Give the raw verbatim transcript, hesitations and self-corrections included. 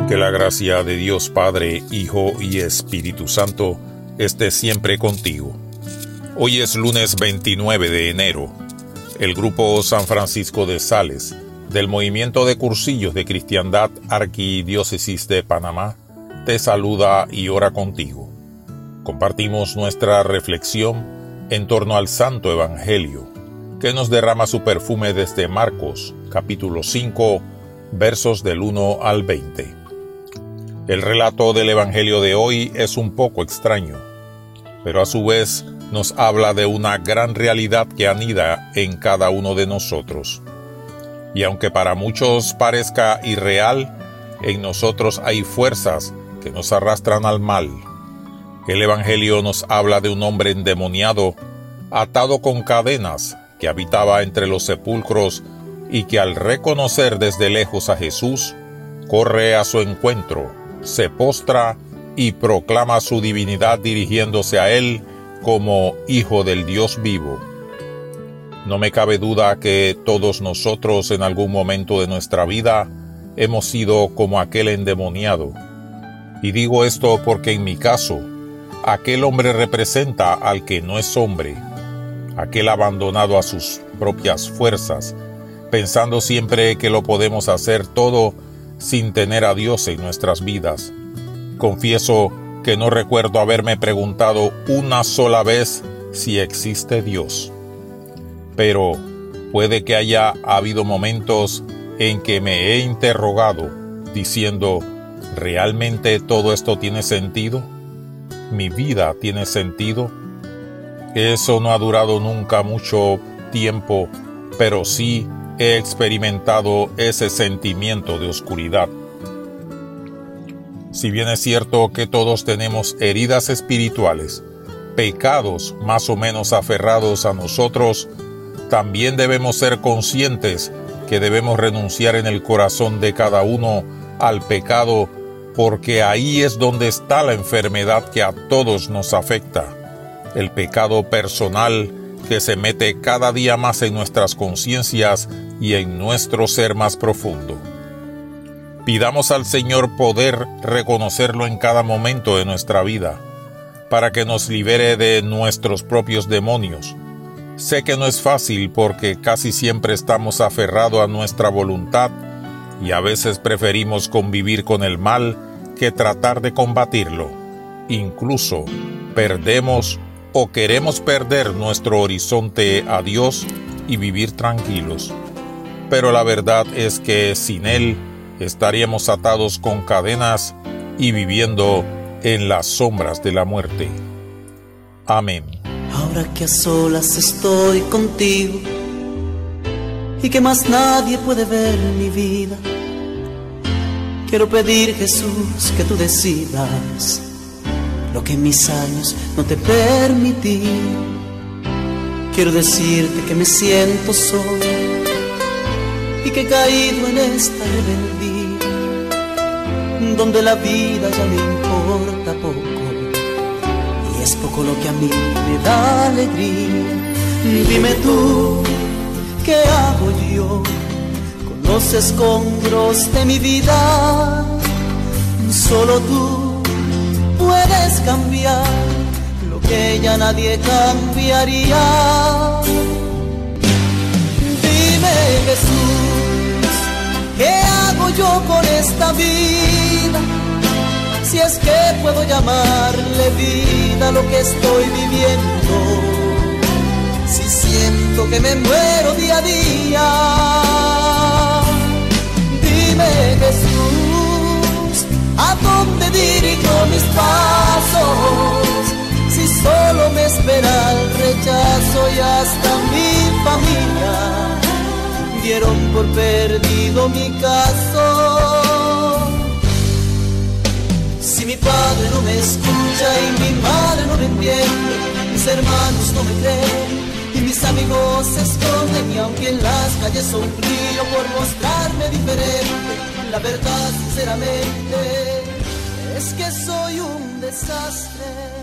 Que la gracia de Dios Padre, Hijo y Espíritu Santo esté siempre contigo. Hoy es lunes veintinueve de enero. El Grupo San Francisco de Sales, del Movimiento de Cursillos de Cristiandad Arquidiócesis de Panamá, te saluda y ora contigo. Compartimos nuestra reflexión en torno al Santo Evangelio, que nos derrama su perfume desde Marcos, capítulo cinco, versos del uno al veinte. El relato del Evangelio de hoy es un poco extraño, pero a su vez nos habla de una gran realidad que anida en cada uno de nosotros. Y aunque para muchos parezca irreal, en nosotros hay fuerzas que nos arrastran al mal. El Evangelio nos habla de un hombre endemoniado, atado con cadenas, que habitaba entre los sepulcros y que al reconocer desde lejos a Jesús, corre a su encuentro, se postra y proclama su divinidad dirigiéndose a él como Hijo del Dios vivo. No me cabe duda que todos nosotros en algún momento de nuestra vida hemos sido como aquel endemoniado. Y digo esto porque en mi caso, aquel hombre representa al que no es hombre, aquel abandonado a sus propias fuerzas, pensando siempre que lo podemos hacer todo sin tener a Dios en nuestras vidas. Confieso que no recuerdo haberme preguntado una sola vez si existe Dios. Pero puede que haya habido momentos en que me he interrogado, diciendo, ¿realmente todo esto tiene sentido? ¿Mi vida tiene sentido? Eso no ha durado nunca mucho tiempo, pero sí he experimentado ese sentimiento de oscuridad. Si bien es cierto que todos tenemos heridas espirituales, pecados más o menos aferrados a nosotros, también debemos ser conscientes que debemos renunciar en el corazón de cada uno al pecado, porque ahí es donde está la enfermedad que a todos nos afecta. El pecado personal que se mete cada día más en nuestras conciencias y en nuestro ser más profundo. Pidamos al Señor poder reconocerlo en cada momento de nuestra vida, para que nos libere de nuestros propios demonios. Sé que no es fácil porque casi siempre estamos aferrados a nuestra voluntad y a veces preferimos convivir con el mal que tratar de combatirlo. Incluso perdemos o queremos perder nuestro horizonte a Dios y vivir tranquilos. Pero la verdad es que sin Él estaríamos atados con cadenas y viviendo en las sombras de la muerte. Amén. Ahora que a solas estoy contigo y que más nadie puede ver mi vida, quiero pedir, Jesús, que tú decidas lo que en mis años no te permití. Quiero decirte que me siento solo y que he caído en esta rebeldía, donde la vida ya me importa poco y es poco lo que a mí me da alegría. Dime tú, ¿qué hago yo con los escombros de mi vida? Solo tú puedes cambiar lo que ya nadie cambiaría. Dime, Jesús, ¿qué hago yo con esta vida? Si es que puedo llamarle vida lo que estoy viviendo, si siento que me muero día a día. Dime, Jesús, ¿a dónde dirijo mis pasos? Si solo me espera el rechazo y hasta mi familia dieron por perdido mi caso. Si mi padre no me escucha y mi madre no me entiende, mis hermanos no me creen y mis amigos se esconden, y aunque en las calles sonrío por mostrarme diferente, la verdad sinceramente es que soy un desastre.